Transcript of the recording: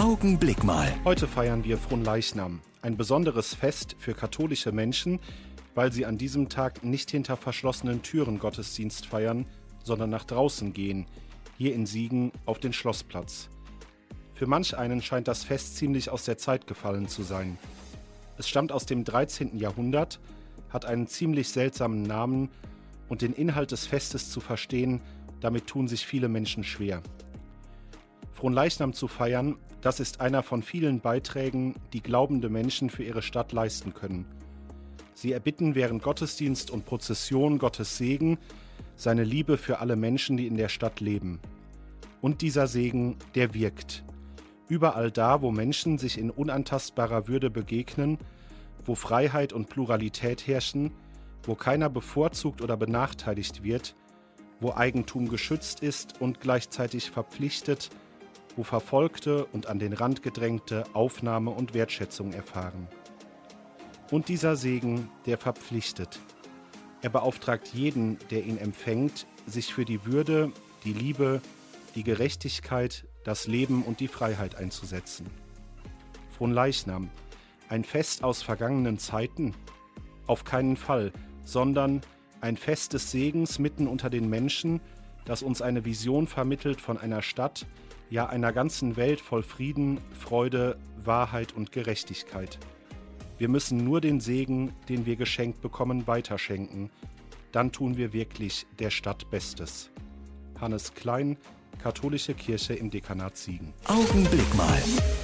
Augenblick mal. Heute feiern wir Fronleichnam, ein besonderes Fest für katholische Menschen, weil sie an diesem Tag nicht hinter verschlossenen Türen Gottesdienst feiern, sondern nach draußen gehen, hier in Siegen auf den Schlossplatz. Für manch einen scheint das Fest ziemlich aus der Zeit gefallen zu sein. Es stammt aus dem 13. Jahrhundert, hat einen ziemlich seltsamen Namen und den Inhalt des Festes zu verstehen, damit tun sich viele Menschen schwer. Fronleichnam zu feiern, das ist einer von vielen Beiträgen, die glaubende Menschen für ihre Stadt leisten können. Sie erbitten während Gottesdienst und Prozession Gottes Segen, seine Liebe für alle Menschen, die in der Stadt leben. Und dieser Segen, der wirkt. Überall da, wo Menschen sich in unantastbarer Würde begegnen, wo Freiheit und Pluralität herrschen, wo keiner bevorzugt oder benachteiligt wird, wo Eigentum geschützt ist und gleichzeitig verpflichtet, wo Verfolgte und an den Rand gedrängte Aufnahme und Wertschätzung erfahren. Und dieser Segen, der verpflichtet. Er beauftragt jeden, der ihn empfängt, sich für die Würde, die Liebe, die Gerechtigkeit, das Leben und die Freiheit einzusetzen. Fronleichnam, ein Fest aus vergangenen Zeiten? Auf keinen Fall, sondern ein Fest des Segens mitten unter den Menschen, das uns eine Vision vermittelt von einer Stadt, ja einer ganzen Welt voll Frieden, Freude, Wahrheit und Gerechtigkeit. Wir müssen nur den Segen, den wir geschenkt bekommen, weiterschenken. Dann tun wir wirklich der Stadt Bestes. Hannes Klein, Katholische Kirche im Dekanat Siegen. Augenblick mal.